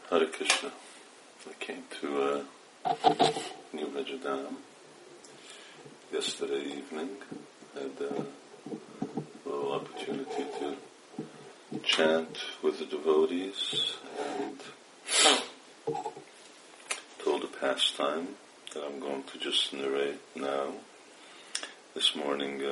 Hare Krishna. I came to New Rajadam yesterday evening. Had a little opportunity to chant with the devotees and told a pastime that I'm going to just narrate now. This morning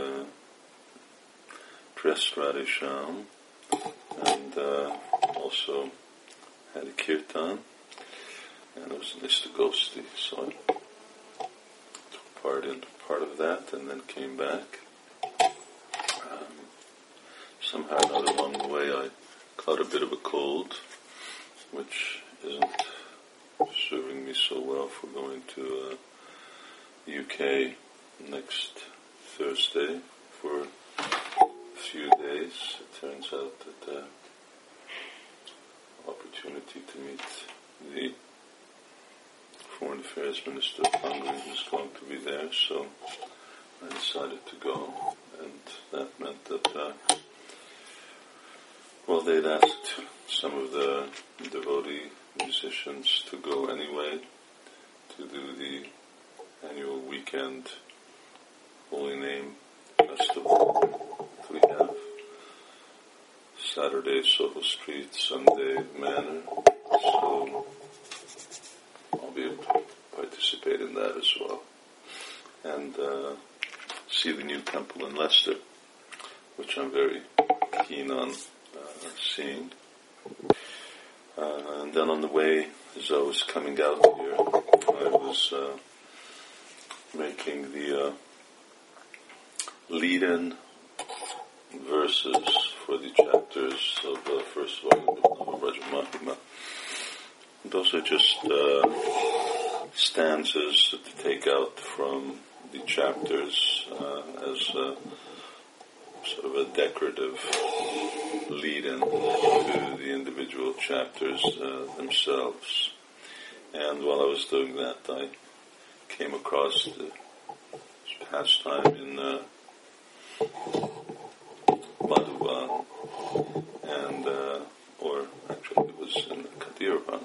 dressed Radhe Shyam and also had a kirtan, and it was Nishta Gosti, so I took part of that and then came back. Somehow or another along the way I caught a bit of a cold, which isn't serving me so well for going to UK next Thursday for a few days. It turns out that the opportunity to meet the Foreign Affairs Minister of Hungary was going to be there, so I decided to go, and that meant that they'd asked some of the devotee musicians to go anyway to do the annual weekend Holy Name Festival that we have. Saturday Soho Street, Sunday Manor, so I'll be able to participate in that as well. And see the new temple in Leicester, which I'm very keen on seeing. And then on the way, as I was coming out here, I was making the lead-in verses for the chapters of the first volume of Nava Mahima. Those are just stanzas to take out from the chapters as sort of a decorative lead-in to the individual chapters themselves. And while I was doing that, I came across the pastime in Madhuvan, and or actually it was in Kadiravan,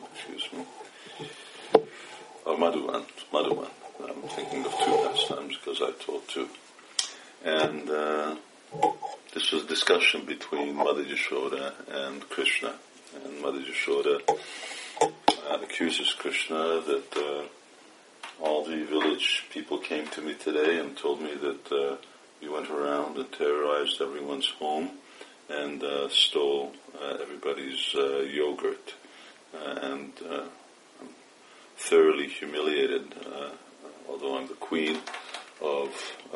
Madhuvan. I'm thinking of two pastimes because I told two. And this was a discussion between Mother Yashoda and Krishna. And Mother Yashoda accuses Krishna that all the village people came to me today and told me that you went around and terrorized everyone's home and stole everybody's yogurt. And I'm thoroughly humiliated, although I'm the queen of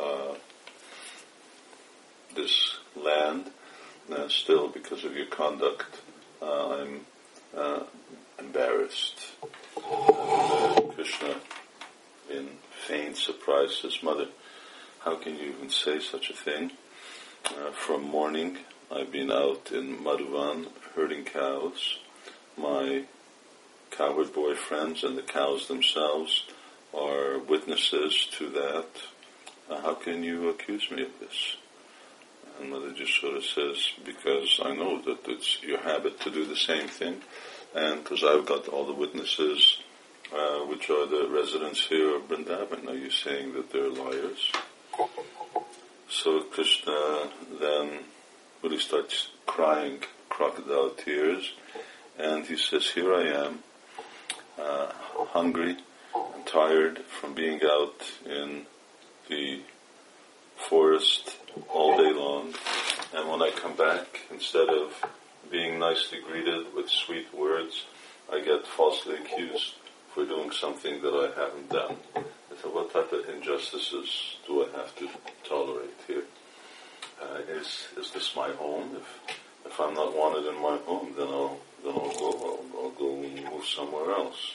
this land, still because of your conduct, I'm embarrassed. And Krishna, in feigned surprise, says, Mother, how can you even say such a thing? From morning, I've been out in Madhuvan herding cows. My cowherd boyfriends and the cows themselves are witnesses to that. How can you accuse me of this? And Mother Yashoda says, because I know that it's your habit to do the same thing, and because I've got all the witnesses, which are the residents here of Vrindavan. Are you saying that they're liars? So Krishna then really starts crying crocodile tears, and he says, here I am, hungry and tired from being out in the forest all day long, and when I come back, instead of being nicely greeted with sweet words, I get falsely accused for doing something that I haven't done. So what type of injustices do I have to tolerate here? Is this my home? If I'm not wanted in my home, then I'll go and move somewhere else.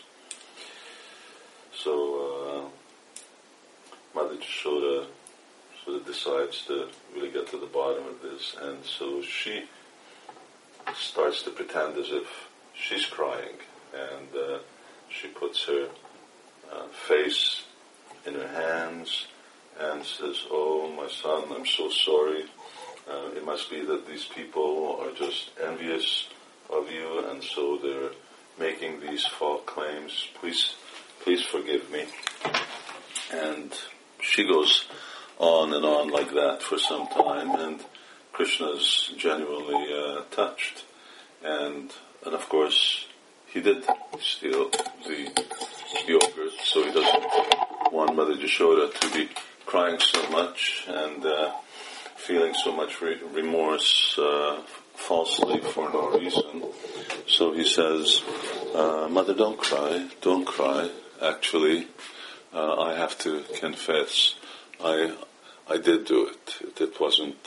So Mother Yashoda sort of decides to really get to the bottom of this, and so she starts to pretend as if she's crying, and she puts her face in her hands and says, oh, my son, I'm so sorry. It must be that these people are just envious of you, and so they're making these false claims. Please forgive me. And she goes on and on like that for some time, and Krishna's genuinely touched. And of course, he did steal the yogurt, so he doesn't want Mother Yashoda to be crying so much and feeling so much remorse falsely for no reason. So he says, Mother, don't cry. Actually, I have to confess, I did do it. It wasn't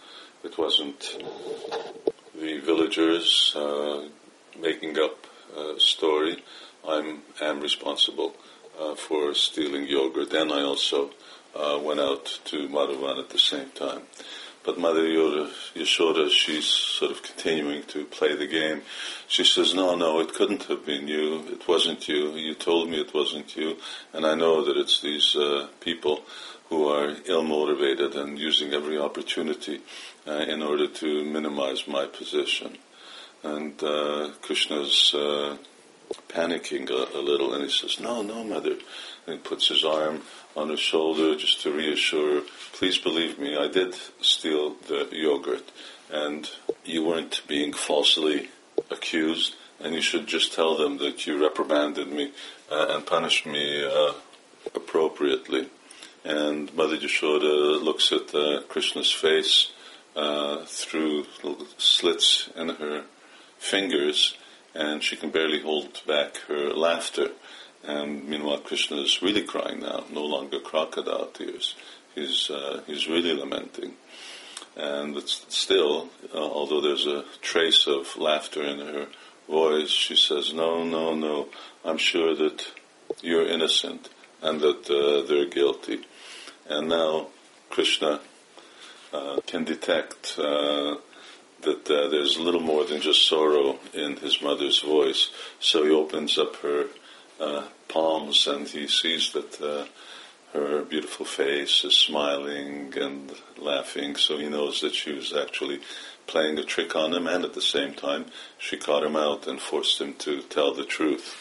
the villagers making up a story. I am responsible for stealing yogurt, and I also went out to Madhavan at the same time. But Mother Yashoda, she's sort of continuing to play the game. She says, no, it couldn't have been you. It wasn't you. You told me it wasn't you. And I know that it's these people who are ill-motivated and using every opportunity in order to minimize my position. And Krishna's panicking a little, and he says, no, Mother. And he puts his arm on her shoulder just to reassure her, please believe me, I did steal the yogurt, and you weren't being falsely accused, and you should just tell them that you reprimanded me and punished me appropriately. And Mother Yashoda looks at Krishna's face through slits in her fingers, and she can barely hold back her laughter. And meanwhile, Krishna is really crying now, no longer crocodile tears. He's really lamenting. But still, although there's a trace of laughter in her voice, she says, no, I'm sure that you're innocent and that they're guilty. And now Krishna can detect that there's a little more than just sorrow in his mother's voice. So he opens up her palms, and he sees that her beautiful face is smiling and laughing, so he knows that she was actually playing a trick on him, and at the same time she caught him out and forced him to tell the truth.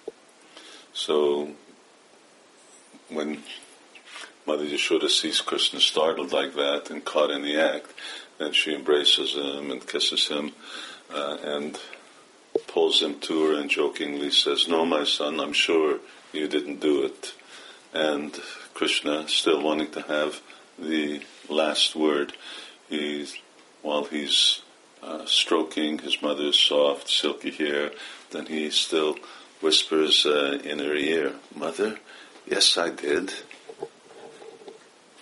So when Mother Yashoda sees Krishna startled like that and caught in the act, then she embraces him and kisses him and pulls him to her and jokingly says, no, my son, I'm sure you didn't do it. And Krishna, still wanting to have the last word, while he's stroking his mother's soft, silky hair, then he still whispers in her ear, Mother, yes, I did.